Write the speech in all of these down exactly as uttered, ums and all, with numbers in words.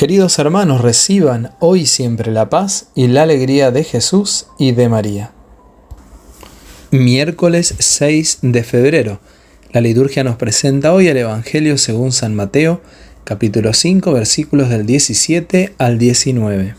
Queridos hermanos, reciban hoy y siempre la paz y la alegría de Jesús y de María. Miércoles seis de febrero. La liturgia nos presenta hoy el Evangelio según San Mateo, capítulo cinco, versículos del diecisiete al diecinueve.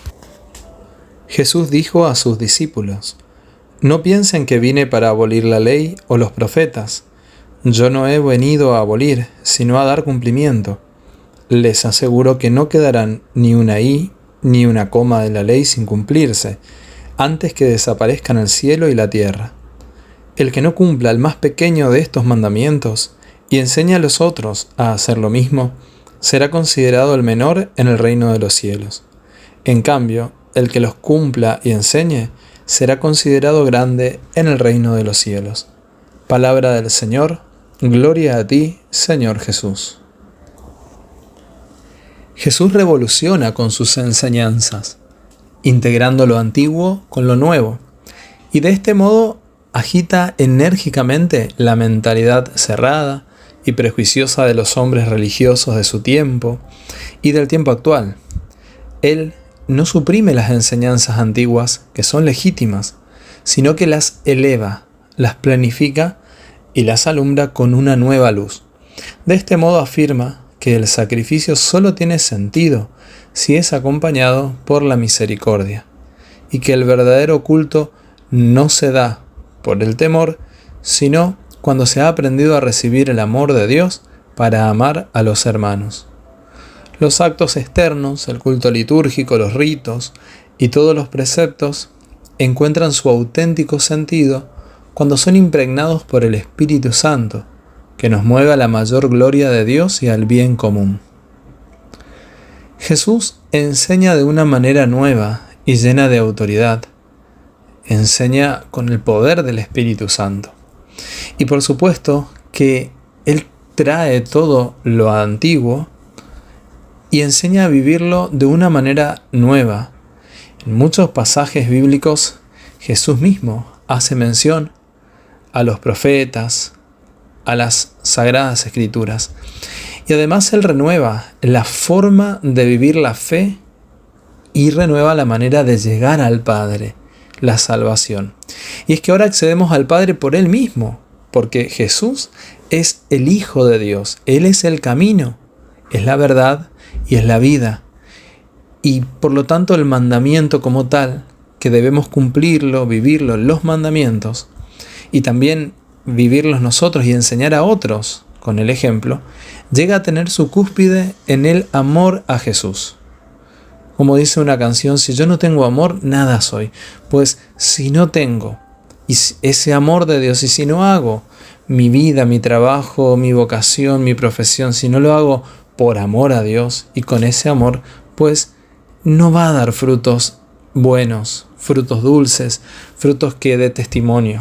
Jesús dijo a sus discípulos: No piensen que vine para abolir la ley o los profetas. Yo no he venido a abolir, sino a dar cumplimiento. Les aseguro que no quedarán ni una i ni una coma de la ley sin cumplirse, antes que desaparezcan el cielo y la tierra. El que no cumpla el más pequeño de estos mandamientos y enseñe a los otros a hacer lo mismo, será considerado el menor en el reino de los cielos. En cambio, el que los cumpla y enseñe, será considerado grande en el reino de los cielos. Palabra del Señor, gloria a ti, Señor Jesús. Jesús revoluciona con sus enseñanzas, integrando lo antiguo con lo nuevo, y de este modo agita enérgicamente la mentalidad cerrada y prejuiciosa de los hombres religiosos de su tiempo y del tiempo actual. Él no suprime las enseñanzas antiguas, que son legítimas, sino que las eleva, las planifica y las alumbra con una nueva luz. De este modo afirma que el sacrificio solo tiene sentido si es acompañado por la misericordia, y que el verdadero culto no se da por el temor, sino cuando se ha aprendido a recibir el amor de Dios para amar a los hermanos. Los actos externos, el culto litúrgico, los ritos y todos los preceptos encuentran su auténtico sentido cuando son impregnados por el Espíritu Santo, que nos mueve a la mayor gloria de Dios y al bien común. Jesús enseña de una manera nueva y llena de autoridad. Enseña con el poder del Espíritu Santo. Y por supuesto que Él trae todo lo antiguo y enseña a vivirlo de una manera nueva. En muchos pasajes bíblicos, Jesús mismo hace mención a los profetas, a las Sagradas Escrituras. Y además Él renueva la forma de vivir la fe y renueva la manera de llegar al Padre, la salvación. Y es que ahora accedemos al Padre por Él mismo, porque Jesús es el Hijo de Dios. Él es el camino, es la verdad y es la vida. Y por lo tanto el mandamiento como tal, que debemos cumplirlo, vivirlo, los mandamientos, y también vivirlos nosotros y enseñar a otros con el ejemplo, llega a tener su cúspide en el amor a Jesús. Como dice una canción, si yo no tengo amor, nada soy. Pues si no tengo ese amor de Dios y si no hago mi vida, mi trabajo, mi vocación, mi profesión, si no lo hago por amor a Dios y con ese amor, pues no va a dar frutos buenos, frutos dulces, frutos que dé testimonio.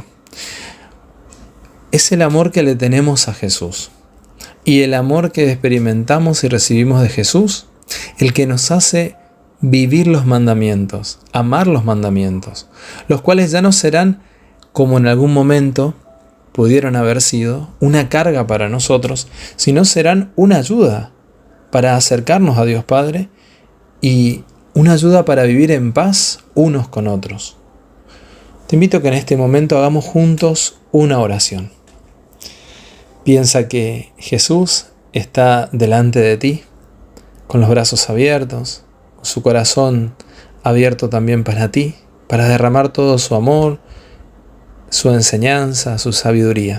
Es el amor que le tenemos a Jesús y el amor que experimentamos y recibimos de Jesús el que nos hace vivir los mandamientos, amar los mandamientos, los cuales ya no serán, como en algún momento pudieron haber sido, una carga para nosotros, sino serán una ayuda para acercarnos a Dios Padre y una ayuda para vivir en paz unos con otros. Te invito a que en este momento hagamos juntos una oración. Piensa que Jesús está delante de ti, con los brazos abiertos, con su corazón abierto también para ti, para derramar todo su amor, su enseñanza, su sabiduría.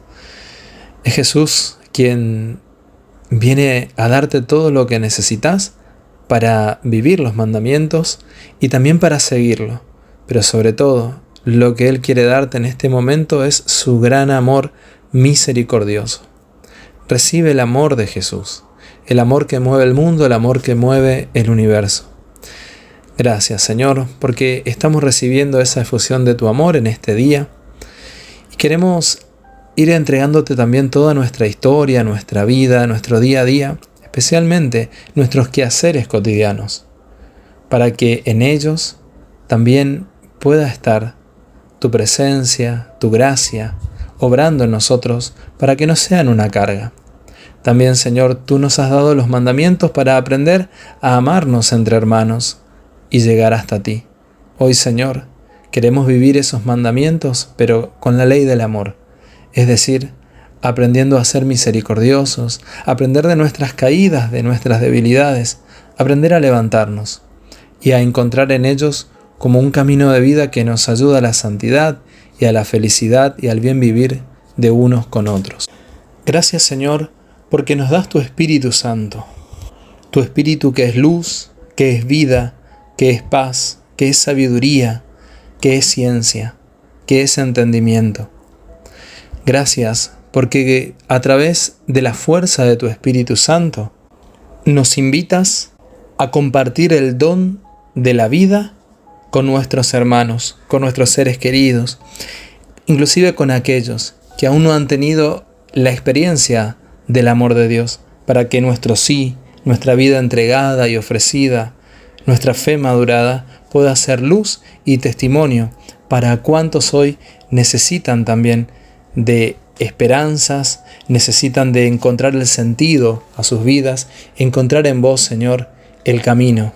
Es Jesús quien viene a darte todo lo que necesitas para vivir los mandamientos y también para seguirlo. Pero sobre todo, lo que Él quiere darte en este momento es su gran amor misericordioso. Recibe el amor de Jesús, el amor que mueve el mundo, el amor que mueve el universo. Gracias, Señor, porque estamos recibiendo esa efusión de tu amor en este día y queremos ir entregándote también toda nuestra historia, nuestra vida, nuestro día a día, especialmente nuestros quehaceres cotidianos, para que en ellos también pueda estar tu presencia, tu gracia, obrando en nosotros para que no sean una carga. También, Señor, tú nos has dado los mandamientos para aprender a amarnos entre hermanos y llegar hasta ti. Hoy, Señor, queremos vivir esos mandamientos, pero con la ley del amor, es decir, aprendiendo a ser misericordiosos, aprender de nuestras caídas, de nuestras debilidades, aprender a levantarnos y a encontrar en ellos como un camino de vida que nos ayuda a la santidad y a la felicidad y al bien vivir de unos con otros. Gracias, Señor, porque nos das tu Espíritu Santo, tu Espíritu que es luz, que es vida, que es paz, que es sabiduría, que es ciencia, que es entendimiento. Gracias porque a través de la fuerza de tu Espíritu Santo nos invitas a compartir el don de la vida con nuestros hermanos, con nuestros seres queridos, inclusive con aquellos que aún no han tenido la experiencia del amor de Dios, para que nuestro sí, nuestra vida entregada y ofrecida, nuestra fe madurada, pueda ser luz y testimonio para cuantos hoy necesitan también de esperanzas, necesitan de encontrar el sentido a sus vidas, encontrar en vos, Señor, el camino.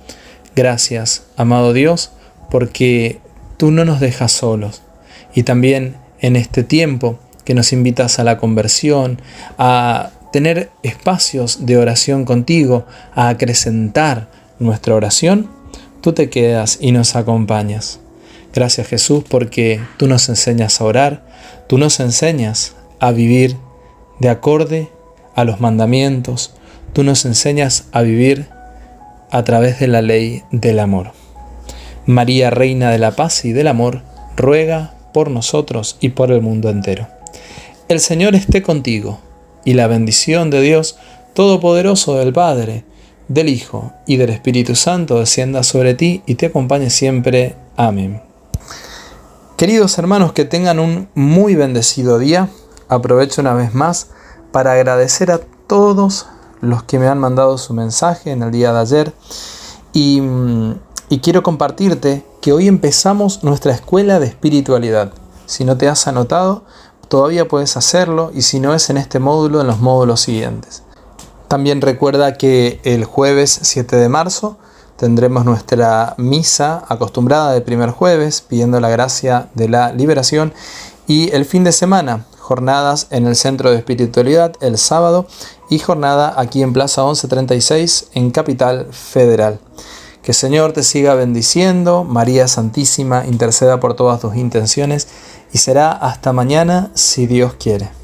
Gracias, amado Dios, porque tú no nos dejas solos. Y también en este tiempo que nos invitas a la conversión, a tener espacios de oración contigo, a acrecentar nuestra oración, tú te quedas y nos acompañas. Gracias, Jesús, porque tú nos enseñas a orar, tú nos enseñas a vivir de acorde a los mandamientos, tú nos enseñas a vivir a través de la ley del amor. María, Reina de la Paz y del Amor, ruega por nosotros y por el mundo entero. El Señor esté contigo, y la bendición de Dios Todopoderoso, del Padre, del Hijo y del Espíritu Santo descienda sobre ti y te acompañe siempre. Amén. Queridos hermanos, que tengan un muy bendecido día. Aprovecho una vez más para agradecer a todos los que me han mandado su mensaje en el día de ayer y, y quiero compartirte que hoy empezamos nuestra escuela de espiritualidad. Si no te has anotado, todavía puedes hacerlo, y si no es en este módulo, en los módulos siguientes. También recuerda que el jueves siete de marzo tendremos nuestra misa acostumbrada de primer jueves, pidiendo la gracia de la liberación, y el fin de semana, jornadas en el Centro de Espiritualidad el sábado y jornada aquí en Plaza once treinta y seis en Capital Federal. Que el Señor te siga bendiciendo, María Santísima interceda por todas tus intenciones y será hasta mañana si Dios quiere.